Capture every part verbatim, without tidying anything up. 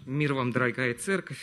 Мир вам, дорогая церковь.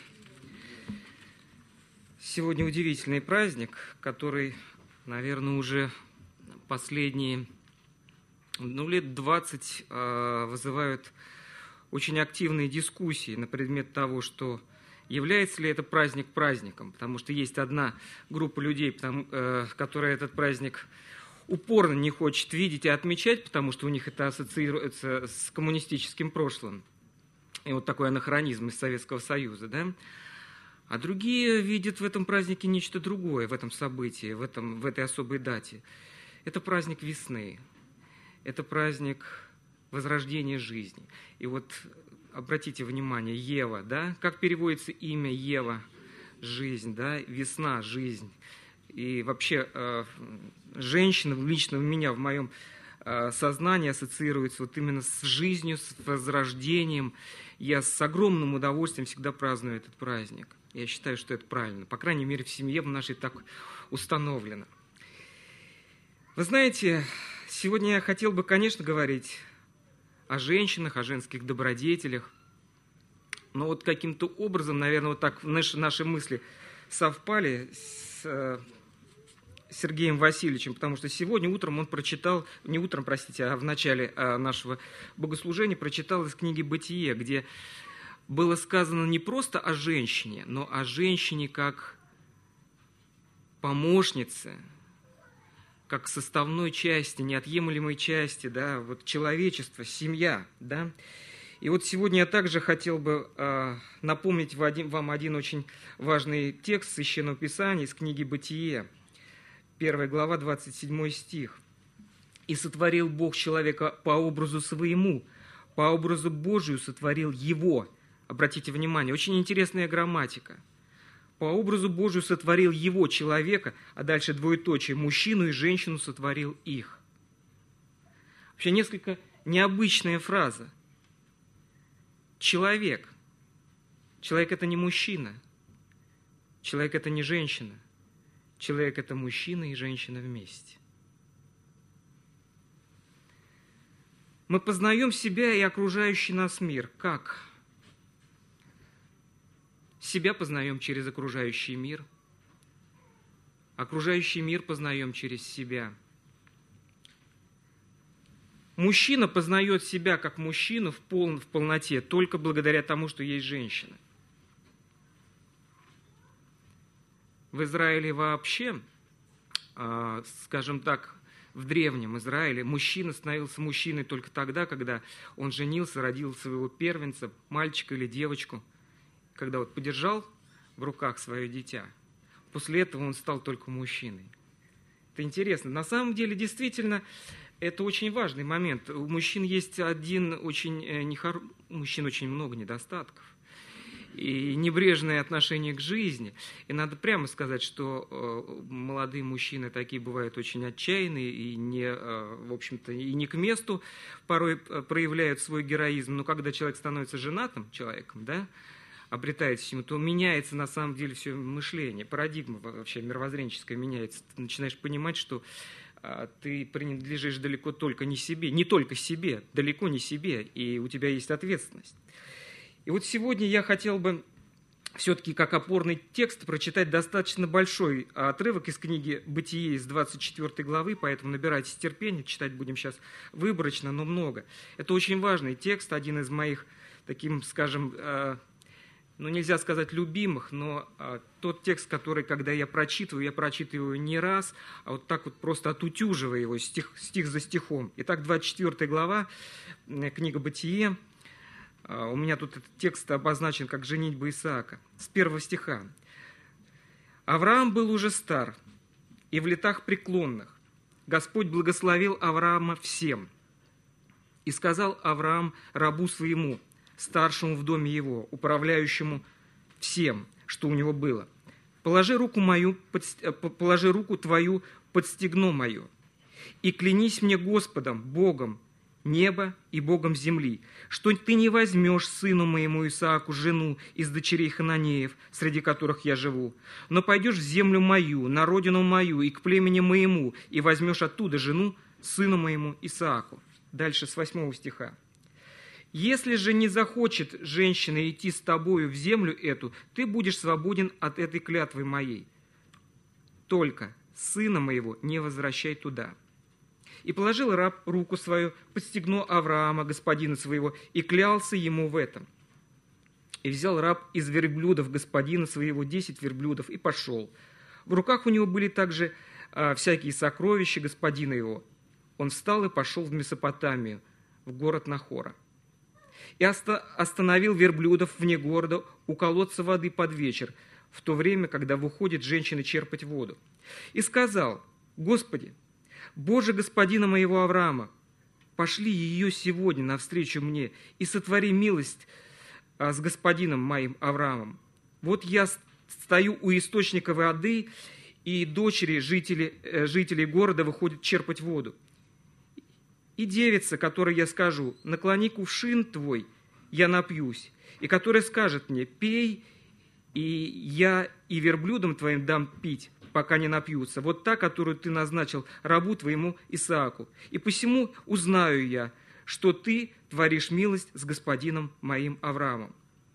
Сегодня удивительный праздник, который, наверное, уже последние ну, лет двадцать э, вызывают очень активные дискуссии на предмет того, что является ли это праздник праздником, потому что есть одна группа людей, потому, э, которая этот праздник упорно не хочет видеть и отмечать, потому что у них это ассоциируется с коммунистическим прошлым. И вот такой анахронизм из Советского Союза, да? А другие видят в этом празднике нечто другое, в этом событии, в, этом, в этой особой дате. Это праздник весны, это праздник возрождения жизни. И вот обратите внимание, Ева, да? Как переводится имя Ева? Жизнь, да? Весна, жизнь. И вообще э, женщина, лично у меня, в моем э, сознании ассоциируется вот именно с жизнью, с возрождением. Я с огромным удовольствием всегда праздную этот праздник. Я считаю, что это правильно. По крайней мере, в семье в нашей так установлено. Вы знаете, сегодня я хотел бы, конечно, говорить о женщинах, о женских добродетелях. Но вот каким-то образом, наверное, вот так наши, наши мысли совпали с э, Сергеем Васильевичем, потому что сегодня утром он прочитал, не утром, простите, а в начале э, нашего богослужения прочитал из книги «Бытие», где было сказано не просто о женщине, но о женщине как помощнице, как составной части, неотъемлемой части, да, вот человечество, семья, да. И вот сегодня я также хотел бы э, напомнить вам один очень важный текст Священного Писания из книги «Бытие», первая глава, двадцать седьмой стих. «И сотворил Бог человека по образу своему, по образу Божию сотворил его». Обратите внимание, очень интересная грамматика. «По образу Божию сотворил его, человека», а дальше двоеточие, «мужчину и женщину сотворил их». Вообще несколько необычная фраза. Человек. Человек – это не мужчина. Человек – это не женщина. Человек – это мужчина и женщина вместе. Мы познаем себя и окружающий нас мир. Как? Себя познаем через окружающий мир. Окружающий мир познаем через себя. Мужчина познает себя как мужчину в, пол, в полноте только благодаря тому, что есть женщина. В Израиле вообще, скажем так, в древнем Израиле мужчина становился мужчиной только тогда, когда он женился, родил своего первенца, мальчика или девочку, когда вот подержал в руках свое дитя. После этого он стал только мужчиной. Это интересно. На самом деле, действительно, это очень важный момент. У мужчин есть один очень нехор... У мужчин очень много недостатков. И небрежное отношение к жизни. И надо прямо сказать, что э, молодые мужчины такие бывают очень отчаянные и, не, э, в общем-то, и не к месту порой проявляют свой героизм. Но когда человек становится женатым человеком, да, обретает семью, то меняется на самом деле все мышление, парадигма вообще мировоззренческая меняется. Ты начинаешь понимать, что э, ты принадлежишь далеко только не себе, не только себе, далеко не себе, и у тебя есть ответственность. И вот сегодня я хотел бы все-таки как опорный текст прочитать достаточно большой отрывок из книги «Бытие» из двадцать четвёртой главы, поэтому набирайтесь терпения, читать будем сейчас выборочно, но много. Это очень важный текст, один из моих, таким, скажем, ну нельзя сказать любимых, но тот текст, который, когда я прочитываю, я прочитываю его не раз, а вот так вот просто отутюживая его стих, стих за стихом. Итак, двадцать четвёртая глава, книга «Бытие». У меня тут этот текст обозначен как «женитьба Исаака». С первого стиха. «Авраам был уже стар и в летах преклонных. Господь благословил Авраама всем. И сказал Авраам рабу своему, старшему в доме его, управляющему всем, что у него было: положи руку мою, положи руку твою под стегно мое, и клянись мне Господом, Богом неба и Богом земли, что ты не возьмешь сыну моему Исааку жену из дочерей Хананеев, среди которых я живу, но пойдешь в землю мою, на родину мою и к племени моему, и возьмешь оттуда жену сыну моему Исааку». Дальше с восьмого стиха. Если же не захочет женщина идти с тобою в землю эту, ты будешь свободен от этой клятвы моей. Только сына моего не возвращай туда». И положил раб руку свою под стегно Авраама, господина своего, и клялся ему в этом. И взял раб из верблюдов господина своего десять верблюдов и пошел. В руках у него были также а, всякие сокровища господина его. Он встал и пошел в Месопотамию, в город Нахора. И оста- остановил верблюдов вне города у колодца воды под вечер, в то время, когда выходит женщина черпать воду. И сказал: «Господи, Боже господина моего Авраама, пошли ее сегодня навстречу мне и сотвори милость а, с господином моим Авраамом. Вот я стою у источника воды, и дочери жители, э, жителей города выходят черпать воду. И девица, которой я скажу: наклони кувшин твой, я напьюсь, и которая скажет мне: пей, и я и верблюдам твоим дам пить, пока не напьются, вот та, которую ты назначил рабу твоему Исааку. И посему узнаю я, что ты творишь милость с господином моим Авраамом».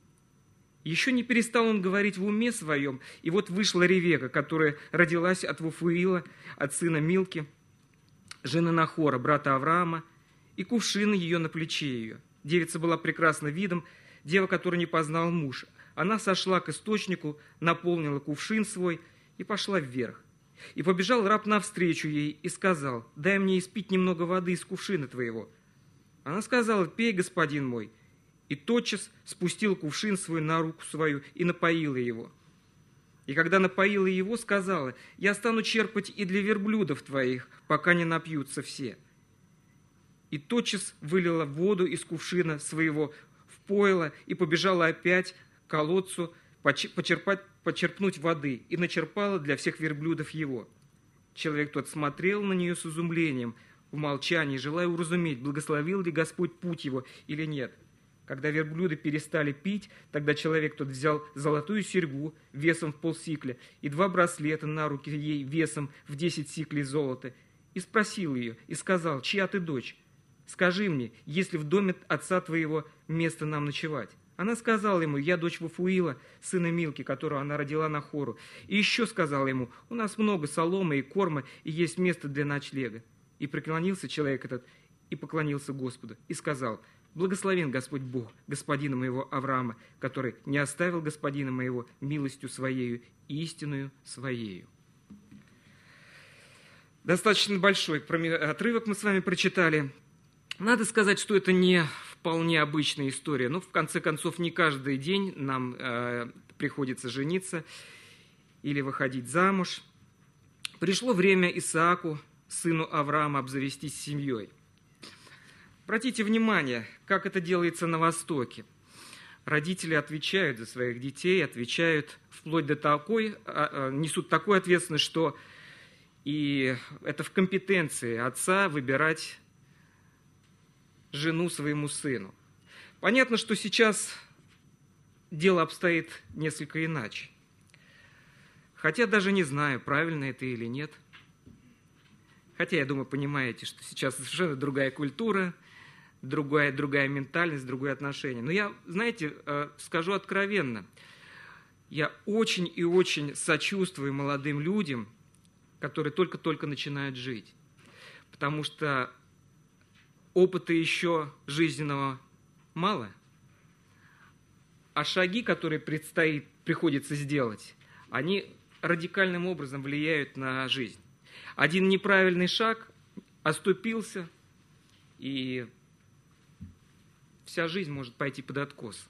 Еще не перестал он говорить в уме своем, и вот вышла Ревека, которая родилась от Вуфуила, от сына Милки, жены Нахора, брата Авраама, и кувшин ее на плече ее. Девица была прекрасна видом, дева, которую не познал муж. Она сошла к источнику, наполнила кувшин свой и пошла вверх. И побежал раб навстречу ей и сказал: «Дай мне испить немного воды из кувшина твоего». Она сказала: «Пей, господин мой». И тотчас спустил кувшин свой на руку свою и напоила его. И когда напоила его, сказала: «Я стану черпать и для верблюдов твоих, пока не напьются все». И тотчас вылила воду из кувшина своего в пойло и побежала опять к колодцу почерпать, почерпнуть воды, и начерпала для всех верблюдов его. Человек тот смотрел на нее с изумлением, в молчании, желая уразуметь, благословил ли Господь путь его или нет. Когда верблюды перестали пить, тогда человек тот взял золотую серьгу весом в полсикля и два браслета на руки ей весом в десять сиклей золота, и спросил ее, и сказал: «Чья ты дочь? Скажи мне, есть ли в доме отца твоего место нам ночевать?» Она сказала ему: «Я дочь Вуфуила, сына Милки, которую она родила Нахору». И еще сказала ему: «У нас много соломы и корма, и есть место для ночлега». И преклонился человек этот, и поклонился Господу, и сказал: «Благословен Господь Бог, господина моего Авраама, который не оставил господина моего милостью своею и истинную своею». Достаточно большой отрывок мы с вами прочитали. Надо сказать, что это не вполне обычная история. Но, в конце концов, не каждый день нам э, приходится жениться или выходить замуж. Пришло время Исааку, сыну Авраама, обзавестись семьей. Обратите внимание, как это делается на Востоке. Родители отвечают за своих детей, отвечают вплоть до такой, несут такую ответственность, что и это в компетенции отца выбирать жену своему сыну. Понятно, что сейчас дело обстоит несколько иначе. Хотя даже не знаю, правильно это или нет. Хотя, я думаю, понимаете, что сейчас совершенно другая культура, другая, другая ментальность, другое отношение. Но я, знаете, скажу откровенно, я очень и очень сочувствую молодым людям, которые только-только начинают жить. Потому что опыта еще жизненного мало, а шаги, которые предстоит, приходится сделать, они радикальным образом влияют на жизнь. Один неправильный шаг, оступился, и вся жизнь может пойти под откос.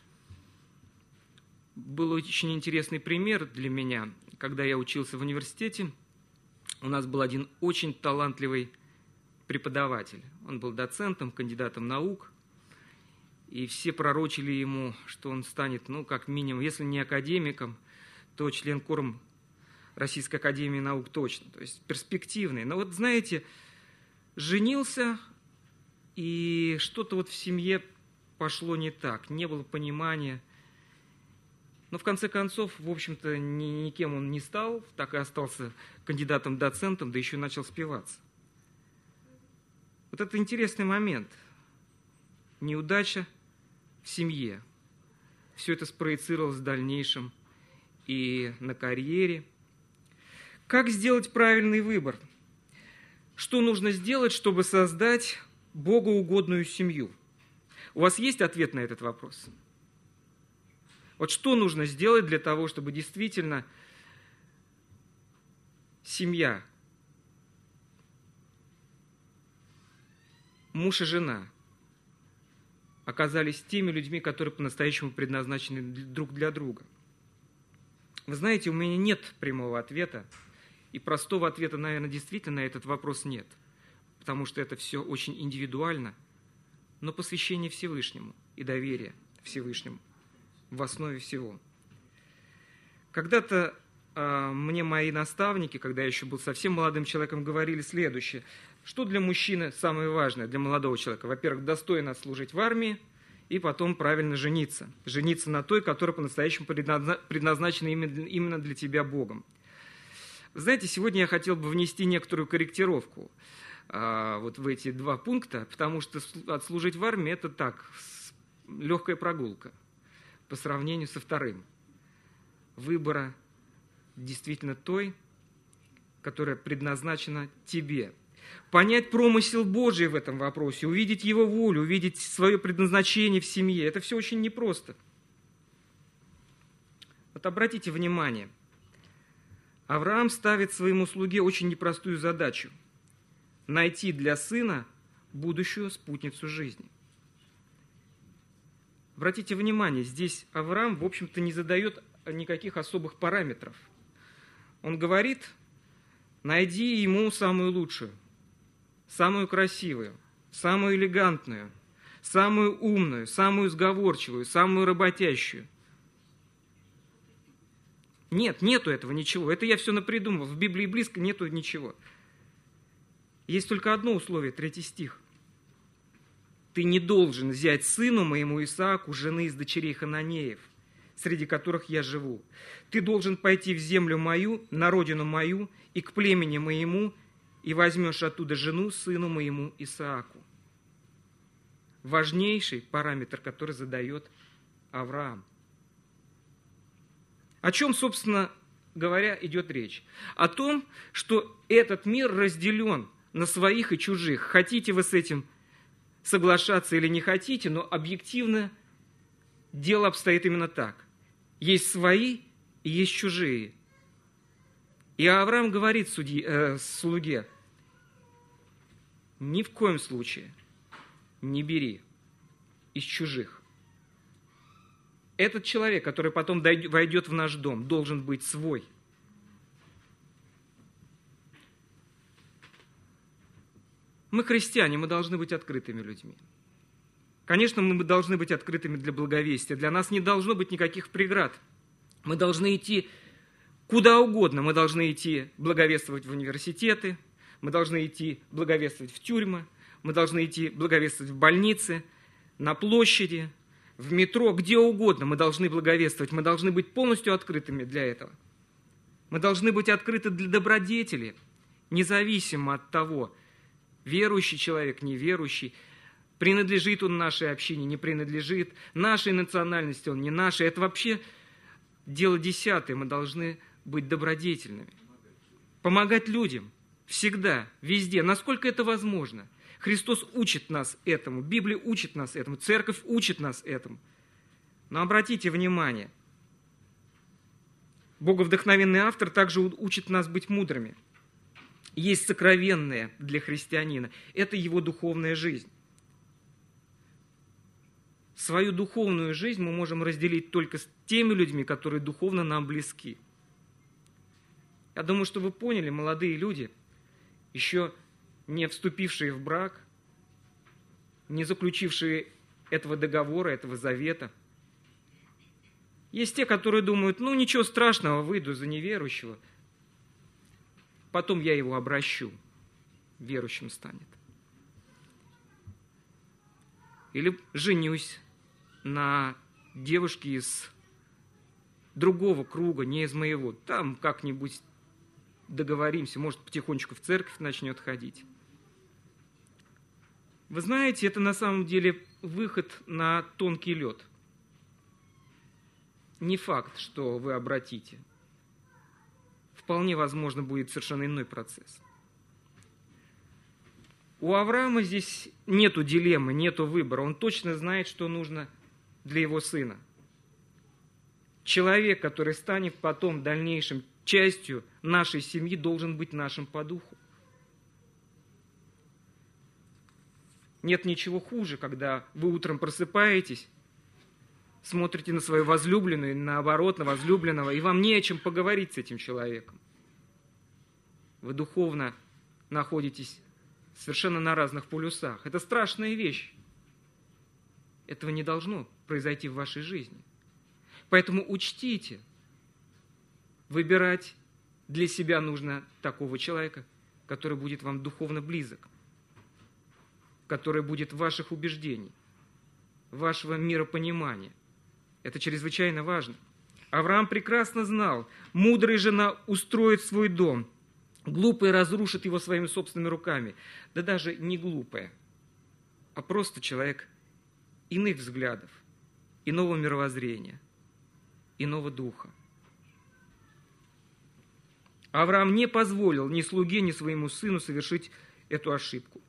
Был очень интересный пример для меня. Когда я учился в университете, у нас был один очень талантливый преподаватель. Он был доцентом, кандидатом наук, и все пророчили ему, что он станет, ну, как минимум, если не академиком, то член-кором Российской академии наук точно, то есть перспективный. Но вот, знаете, женился, и что-то вот в семье пошло не так, не было понимания. Но в конце концов, в общем-то, ни, никем он не стал, так и остался кандидатом-доцентом, да еще начал спиваться. Вот это интересный момент. неудача в семье. Все это спроецировалось в дальнейшем и на карьере. Как сделать правильный выбор? Что нужно сделать, чтобы создать богоугодную семью? У вас есть ответ на этот вопрос? Вот что нужно сделать для того, чтобы действительно семья, муж и жена оказались теми людьми, которые по-настоящему предназначены друг для друга? Вы знаете, у меня нет прямого ответа, и простого ответа, наверное, действительно на этот вопрос нет, потому что это все очень индивидуально, но посвящение Всевышнему и доверие Всевышнему в основе всего. Когда-то э, мне мои наставники, когда я еще был совсем молодым человеком, говорили следующее: что для мужчины самое важное, для молодого человека? Во-первых, достойно служить в армии, и потом правильно жениться. Жениться на той, которая по-настоящему предназначена именно для тебя Богом. Знаете, сегодня я хотел бы внести некоторую корректировку а, вот в эти два пункта, потому что отслужить в армии – это так, легкая прогулка по сравнению со вторым. Выбора действительно той, которая предназначена тебе. Понять промысел Божий в этом вопросе, увидеть Его волю, увидеть свое предназначение в семье – это все очень непросто. Вот обратите внимание, Авраам ставит своему слуге очень непростую задачу – найти для сына будущую спутницу жизни. Обратите внимание, здесь Авраам, в общем-то, не задает никаких особых параметров. Он говорит: найди ему самую лучшую, самую красивую, самую элегантную, самую умную, самую сговорчивую, самую работящую. Нет, нету этого ничего. Это я все напридумывал. В Библии близко нету ничего. Есть только одно условие, третий стих. Ты не должен взять сыну моему Исааку жены из дочерей Хананеев, среди которых я живу. Ты должен пойти в землю мою, на родину мою и к племени моему, и возьмешь оттуда жену сыну моему Исааку. Важнейший параметр, который задает Авраам. О чем, собственно говоря, идет речь? О том, что этот мир разделен на своих и чужих. Хотите вы с этим соглашаться или не хотите, но объективно дело обстоит именно так. Есть свои и есть чужие. И Авраам говорит судьи, э, слуге: ни в коем случае не бери из чужих. Этот человек, который потом войдет в наш дом, должен быть свой. Мы христиане, мы должны быть открытыми людьми. Конечно, мы должны быть открытыми для благовестия. Для нас не должно быть никаких преград. Мы должны идти куда угодно. Мы должны идти благовествовать в университеты, мы должны идти благовествовать в тюрьмы, мы должны идти благовествовать в больницы, на площади, в метро, где угодно мы должны благовествовать. Мы должны быть полностью открытыми для этого. Мы должны быть открыты для добродетели, независимо от того, верующий человек, неверующий, принадлежит он нашей общине, не принадлежит, нашей национальности он, не нашей. Это вообще дело десятое. Мы должны быть добродетельными. Помогать людям всегда, везде, насколько это возможно. Христос учит нас этому, Библия учит нас этому, Церковь учит нас этому. Но обратите внимание, боговдохновенный автор также учит нас быть мудрыми. Есть сокровенное для христианина – это его духовная жизнь. Свою духовную жизнь мы можем разделить только с теми людьми, которые духовно нам близки. Я думаю, что вы поняли, молодые люди, еще не вступившие в брак, не заключившие этого договора, этого завета. Есть те, которые думают: ну ничего страшного, выйду за неверующего, потом я его обращу, верующим станет. Или женюсь на девушке из другого круга, не из моего, там как-нибудь договоримся, может, потихонечку в церковь начнет ходить. Вы знаете, это на самом деле выход на тонкий лед. Не факт, что вы обратите. Вполне возможно, будет совершенно иной процесс. У Авраама здесь нету дилеммы, нету выбора. Он точно знает, что нужно для его сына. Человек, который станет потом дальнейшим частью нашей семьи, должен быть нашим по духу. Нет ничего хуже, когда вы утром просыпаетесь, смотрите на свою возлюбленную, наоборот, на возлюбленного, и вам не о чем поговорить с этим человеком. Вы духовно находитесь совершенно на разных полюсах. Это страшная вещь. Этого не должно произойти в вашей жизни. Поэтому учтите, выбирать для себя нужно такого человека, который будет вам духовно близок, который будет ваших убеждений, вашего миропонимания. Это чрезвычайно важно. Авраам прекрасно знал, мудрая жена устроит свой дом, глупая разрушит его своими собственными руками. Да даже не глупая, а просто человек иных взглядов, иного мировоззрения, иного духа. Авраам не позволил ни слуге, ни своему сыну совершить эту ошибку.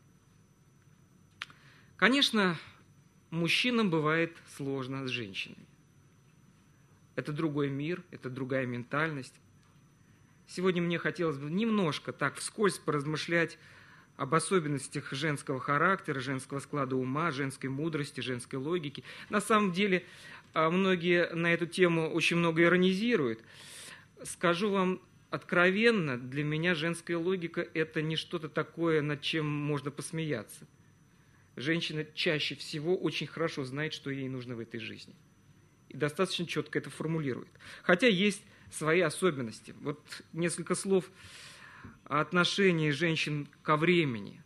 Конечно, мужчинам бывает сложно с женщинами. Это другой мир, это другая ментальность. Сегодня мне хотелось бы немножко так вскользь поразмышлять об особенностях женского характера, женского склада ума, женской мудрости, женской логики. На самом деле, многие на эту тему очень много иронизируют. Скажу вам откровенно, для меня женская логика – это не что-то такое, над чем можно посмеяться. Женщина чаще всего очень хорошо знает, что ей нужно в этой жизни. И достаточно четко это формулирует. Хотя есть свои особенности. Вот несколько слов о отношении женщин ко времени.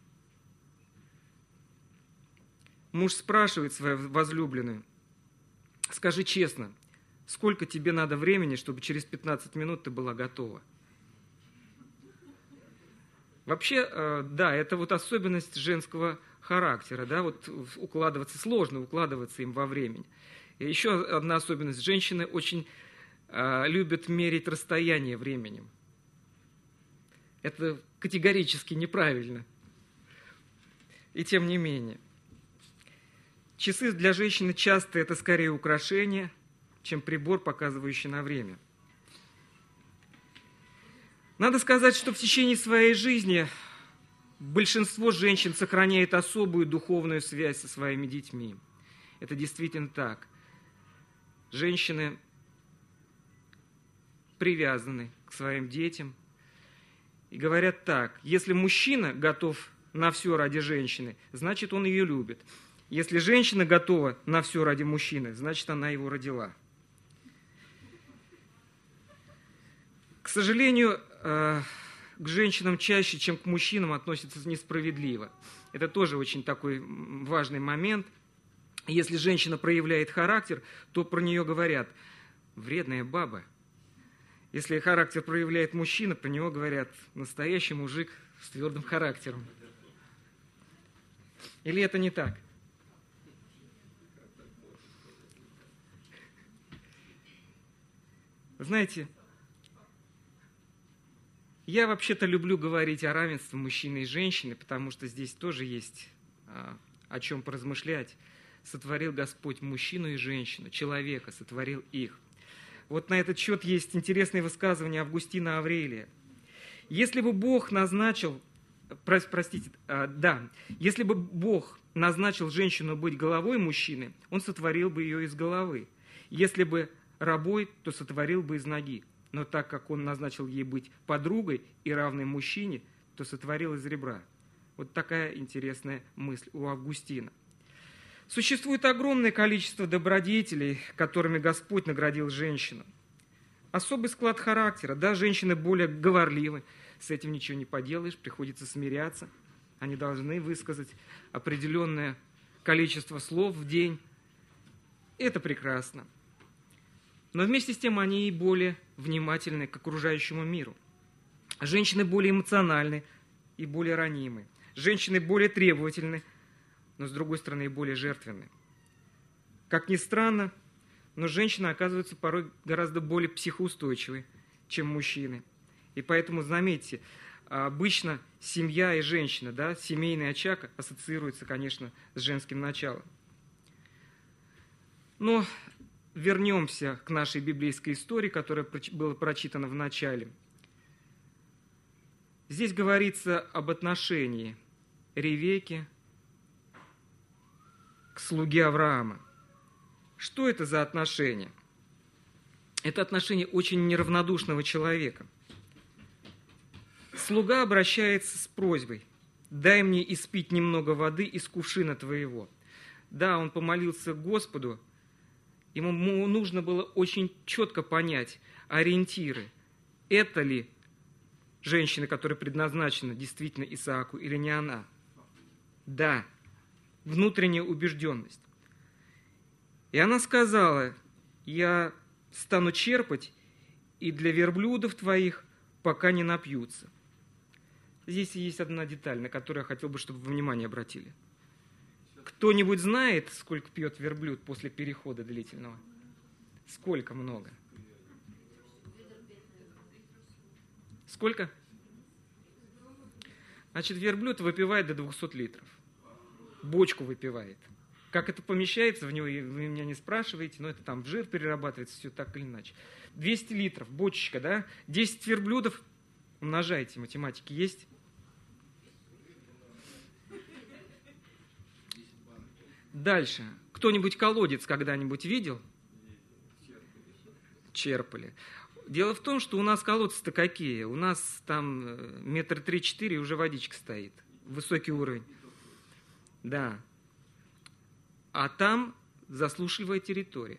Муж спрашивает свою возлюбленную: скажи честно, сколько тебе надо времени, чтобы через пятнадцать минут ты была готова? Вообще, да, это вот особенность женского характера, да, вот укладываться, сложно укладываться им во времени. И еще одна особенность: женщины очень э, любят мерить расстояние временем. Это категорически неправильно. И тем не менее. Часы для женщины часто это скорее украшение, чем прибор, показывающий на время. Надо сказать, что в течение своей жизни большинство женщин сохраняет особую духовную связь со своими детьми. Это действительно так. Женщины привязаны к своим детям и говорят так: если мужчина готов на все ради женщины, значит, он ее любит. Если женщина готова на все ради мужчины, значит, она его родила. К сожалению, к женщинам чаще, чем к мужчинам, относятся несправедливо. Это тоже очень такой важный момент. Если женщина проявляет характер, то про нее говорят: вредная баба. Если характер проявляет мужчина, про него говорят: настоящий мужик с твердым характером. Или это не так? Знаете, я вообще-то люблю говорить о равенстве мужчины и женщины, потому что здесь тоже есть а, о чем поразмышлять. Сотворил Господь мужчину и женщину, человека, сотворил их. Вот на этот счет есть интересное высказывание Августина Аврелия. Если бы Бог назначил, простите, а, да, если бы Бог назначил женщину быть головой мужчины, он сотворил бы ее из головы. Если бы рабой, то сотворил бы из ноги. Но так как он назначил ей быть подругой и равной мужчине, то сотворил из ребра. Вот такая интересная мысль у Августина. Существует огромное количество добродетелей, которыми Господь наградил женщину. Особый склад характера. Да, женщины более говорливы, с этим ничего не поделаешь, приходится смиряться. Они должны высказать определенное количество слов в день. Это прекрасно. Но вместе с тем они и более внимательны к окружающему миру. Женщины более эмоциональны и более ранимы. Женщины более требовательны, но с другой стороны и более жертвенны. Как ни странно, но женщины оказываются порой гораздо более психоустойчивы, чем мужчины. И поэтому, заметьте, обычно семья и женщина, да, семейный очаг ассоциируется, конечно, с женским началом. Но вернемся к нашей библейской истории, которая была прочитана в начале. Здесь говорится об отношении Ревекки к слуге Авраама. Что это за отношение? Это отношение очень неравнодушного человека. Слуга обращается с просьбой: «Дай мне испить немного воды из кувшина твоего». Да, он помолился Господу, ему нужно было очень четко понять ориентиры. Это ли женщина, которая предназначена действительно Исааку, или не она? Да, внутренняя убежденность. И она сказала: «Я стану черпать и для верблюдов твоих, пока не напьются». Здесь есть одна деталь, на которую я хотел бы, чтобы вы внимание обратили. Кто-нибудь знает, сколько пьет верблюд после перехода длительного? Сколько? Много. Сколько? Значит, верблюд выпивает до двухсот литров. Бочку выпивает. Как это помещается в него, вы меня не спрашиваете, но это там в жир перерабатывается, все так или иначе. двести литров, бочечка, да? десять верблюдов, умножайте, математики есть. Дальше. Кто-нибудь колодец когда-нибудь видел? Черпали. Дело в том, что у нас колодцы-то какие? У нас там метр три-четыре, уже водичка стоит. Высокий уровень. Да. А там засушливая территория.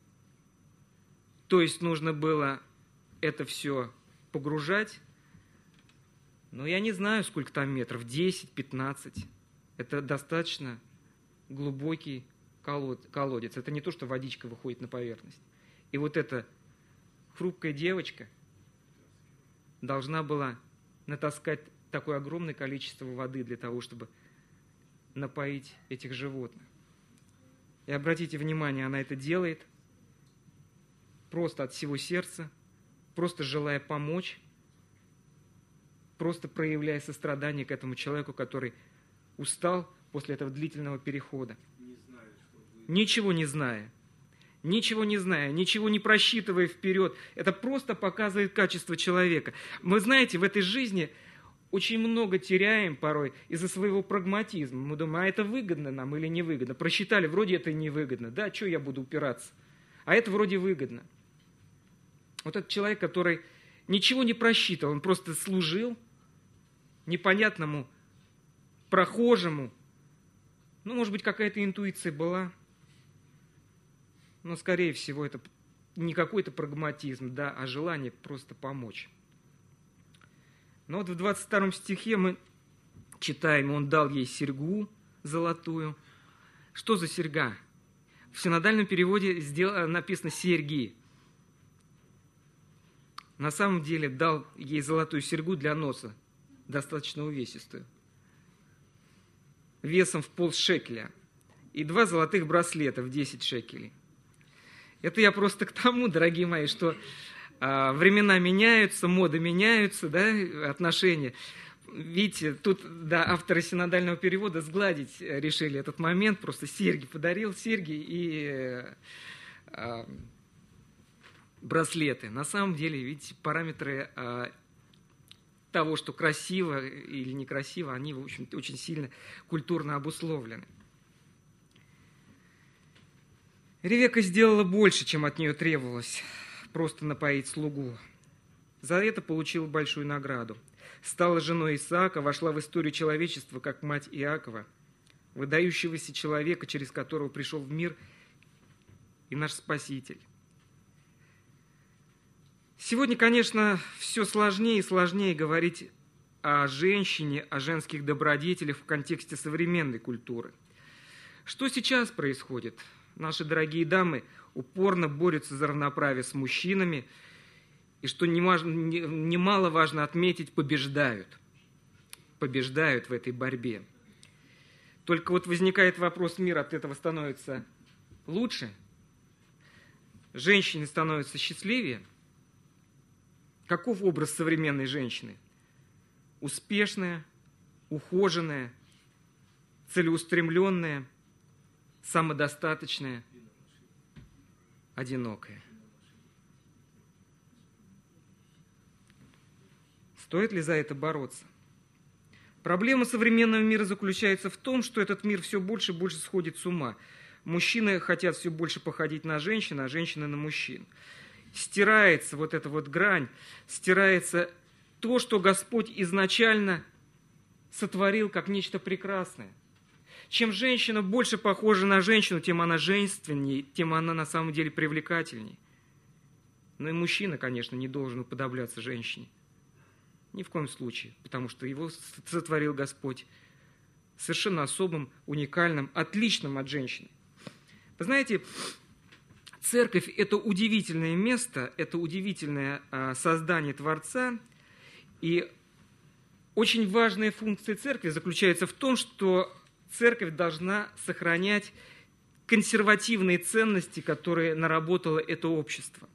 То есть нужно было это все погружать. Но я не знаю, сколько там метров, десять-пятнадцать. Это достаточно глубокий колодец. Это не то, что водичка выходит на поверхность. И вот эта хрупкая девочка должна была натаскать такое огромное количество воды для того, чтобы напоить этих животных. И обратите внимание, она это делает просто от всего сердца, просто желая помочь, просто проявляя сострадание к этому человеку, который устал после этого длительного перехода. Не знаю, что будет. Ничего не зная. Ничего не зная, ничего не просчитывая вперед. Это просто показывает качество человека. Мы, знаете, в этой жизни очень много теряем порой из-за своего прагматизма. Мы думаем, а это выгодно нам или невыгодно? Просчитали, вроде это невыгодно. Да, что я буду упираться? А это вроде выгодно. Вот этот человек, который ничего не просчитывал, он просто служил непонятному прохожему. Ну, может быть, какая-то интуиция была, но, скорее всего, это не какой-то прагматизм, да, а желание просто помочь. Но вот в двадцать втором стихе мы читаем: «Он дал ей серьгу золотую». Что за серьга? В синодальном переводе написано «серьги». На самом деле дал ей золотую серьгу для носа, достаточно увесистую, весом в полшекеля, и два золотых браслета в десять шекелей. Это я просто к тому, дорогие мои, что а, времена меняются, моды меняются, да, отношения. Видите, тут, да, авторы синодального перевода сгладить решили этот момент, просто серьги подарил, серьги и а, браслеты. На самом деле, видите, параметры а, того, что красиво или некрасиво, они, в общем, очень сильно культурно обусловлены. Ревекка сделала больше, чем от нее требовалось, просто напоить слугу. За это получила большую награду. Стала женой Исаака, вошла в историю человечества как мать Иакова, выдающегося человека, через которого пришел в мир и наш Спаситель. Сегодня, конечно, все сложнее и сложнее говорить о женщине, о женских добродетелях в контексте современной культуры. Что сейчас происходит? Наши дорогие дамы упорно борются за равноправие с мужчинами, и, что немало важно отметить, побеждают. Побеждают в этой борьбе. Только вот возникает вопрос, мир от этого становится лучше? Женщины становятся счастливее? Каков образ современной женщины? Успешная, ухоженная, целеустремленная, самодостаточная, одинокая. Стоит ли за это бороться? Проблема современного мира заключается в том, что этот мир все больше и больше сходит с ума. Мужчины хотят все больше походить на женщин, а женщины на мужчин. Стирается вот эта вот грань, стирается то, что Господь изначально сотворил как нечто прекрасное. Чем женщина больше похожа на женщину, тем она женственнее, тем она на самом деле привлекательней. Но и мужчина, конечно, не должен уподобляться женщине. Ни в коем случае, потому что его сотворил Господь совершенно особым, уникальным, отличным от женщины. Вы знаете, церковь – это удивительное место, это удивительное создание Творца, и очень важная функция церкви заключается в том, что церковь должна сохранять консервативные ценности, которые наработало это общество.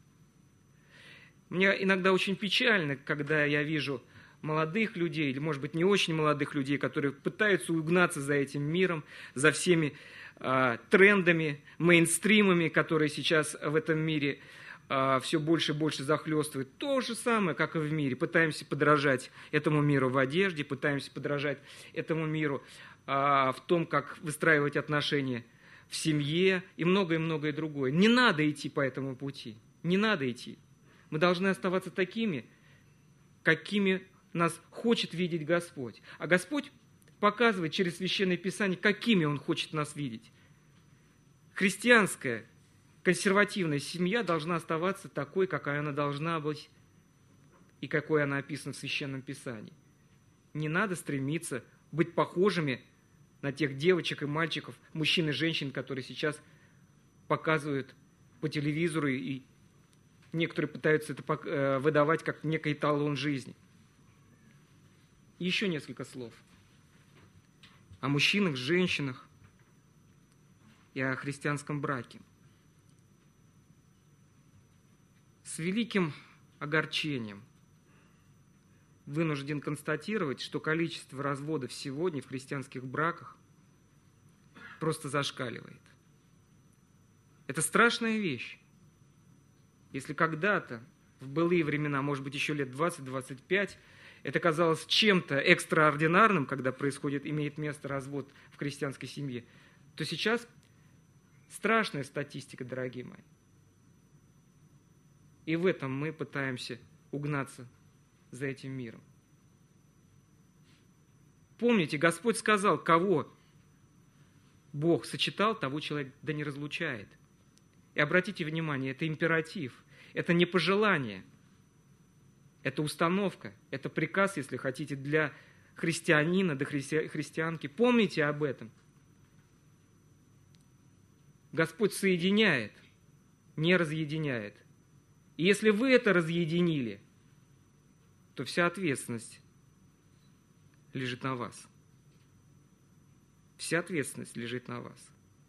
Мне иногда очень печально, когда я вижу молодых людей, или, может быть, не очень молодых людей, которые пытаются угнаться за этим миром, за всеми э, трендами, мейнстримами, которые сейчас в этом мире э, все больше и больше захлестывают. То же самое, как и в мире. Пытаемся подражать этому миру в одежде, пытаемся подражать этому миру э, в том, как выстраивать отношения в семье и многое-многое другое. Не надо идти по этому пути. Не надо идти. Мы должны оставаться такими, какими нас хочет видеть Господь. А Господь показывает через Священное Писание, какими Он хочет нас видеть. Христианская, консервативная семья должна оставаться такой, какая она должна быть, и какой она описана в Священном Писании. Не надо стремиться быть похожими на тех девочек и мальчиков, мужчин и женщин, которые сейчас показывают по телевизору, и некоторые пытаются это выдавать как некий эталон жизни. Еще несколько слов о мужчинах, женщинах и о христианском браке. С великим огорчением вынужден констатировать, что количество разводов сегодня в христианских браках просто зашкаливает. Это страшная вещь. Если когда-то, в былые времена, может быть, еще лет двадцать-двадцать пять, это казалось чем-то экстраординарным, когда происходит, имеет место развод в христианской семье, то сейчас страшная статистика, дорогие мои. И в этом мы пытаемся угнаться за этим миром. Помните, Господь сказал, кого Бог сочетал, того человек да не разлучает. И обратите внимание, это императив, это не пожелание, это установка, это приказ, если хотите, для христианина, для христи- христианки. Помните об этом. Господь соединяет, не разъединяет. И если вы это разъединили, то вся ответственность лежит на вас. Вся ответственность лежит на вас.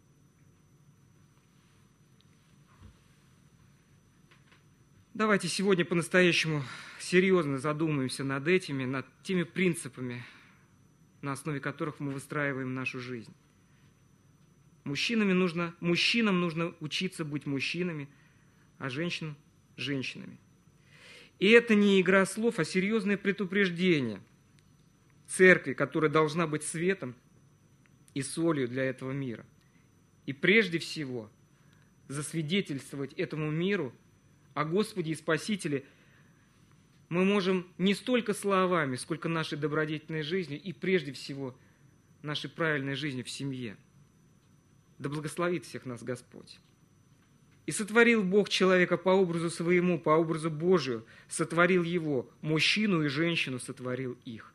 Давайте сегодня по-настоящему серьезно задумаемся над этими, над теми принципами, на основе которых мы выстраиваем нашу жизнь. Мужчинами нужно, мужчинам нужно учиться быть мужчинами, а женщинам – женщинами. И это не игра слов, а серьезное предупреждение церкви, которая должна быть светом и солью для этого мира. И прежде всего засвидетельствовать этому миру о Господе и Спасителе мы можем не столько словами, сколько нашей добродетельной жизнью и прежде всего нашей правильной жизнью в семье. Да благословит всех нас Господь. «И сотворил Бог человека по образу своему, по образу Божию, сотворил его, мужчину и женщину сотворил их».